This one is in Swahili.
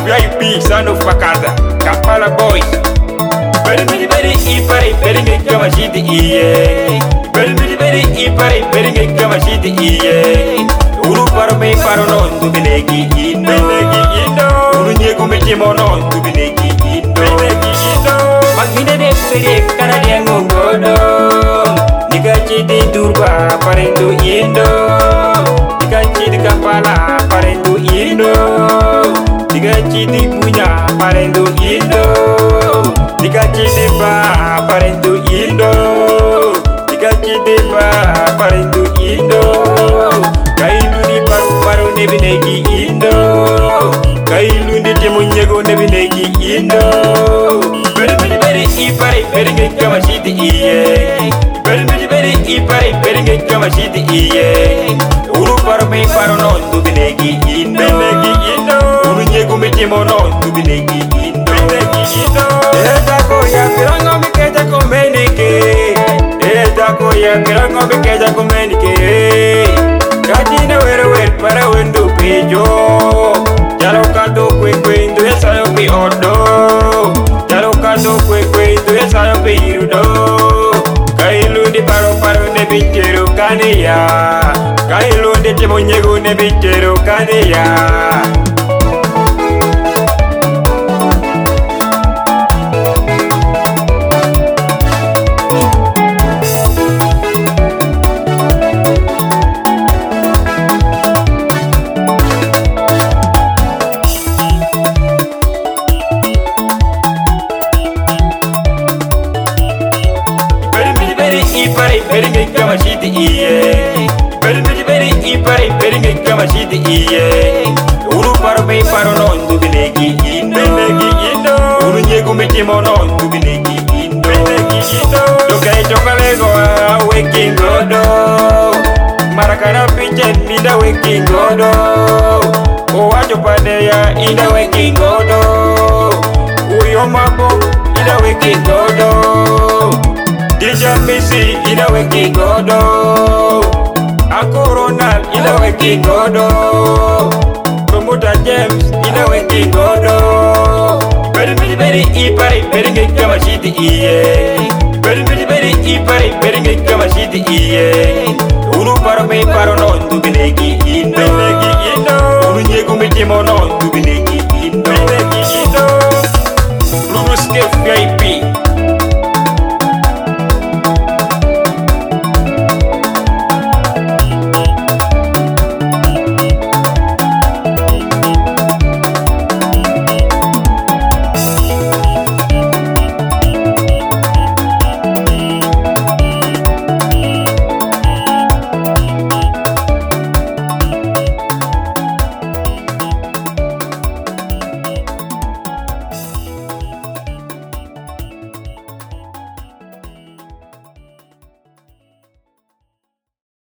VIP, son of Pakata, Kampala boys. Very, ipare, very make kama shiti iye. Very, ipare, very make kama shiti iye. Uru paro me paro non tu binegi indo. Uru nyegu me chimo non tu binegi indo. Magine de pere kana de ngogodo. Nika chiti durba parendu indo. Nika chiti Kampala parendu indo. Nika chiti punya parendu indo. Nika chiti ba parendu indo. Nika chiti ba parendu indo. Kailu di paru nebinegi indo. Kailu di temunyego nebinegi indo. Very, ipare, very make kama shiti iye. Very, ipare, very make kama shiti iye. Uru paro me paro non tu binegi indo. Uru nyegu me timo non tu binegi indo. Eta koya pirango me keja komenike. Eta koya pirango me keja komenike. Katina wer para wendo pejo. Jalo kado kwe indo esa yo pi odo. Jalo kado kwe indo esa yo pi irudo. Kailu di paro ne bichero kaniya. Kailu di timo nyegu ne bichero kaniya. Ipare, very make kama shiti iye. Very, ipare, very make kama shiti iye. Uru paro me paro non tu binegi indo. Uru nyegu me timo non tu binegi indo. Dokai chokalego a waking godo. Marakana pichen inda waking godo. Owacho padeya inda waking godo. Uyo mabo inda waking godo. Deja Messi ina weki godo. Akoronal ina weki godo. Promoter James ina weki godo. Very, ipare, very make kama shiti iye. Very, ipare, very make kama shiti iye. Uru paro me paro non tu binegi indo. Uru nyegu me timo non tu binegi indo. Lulu Skip VIP.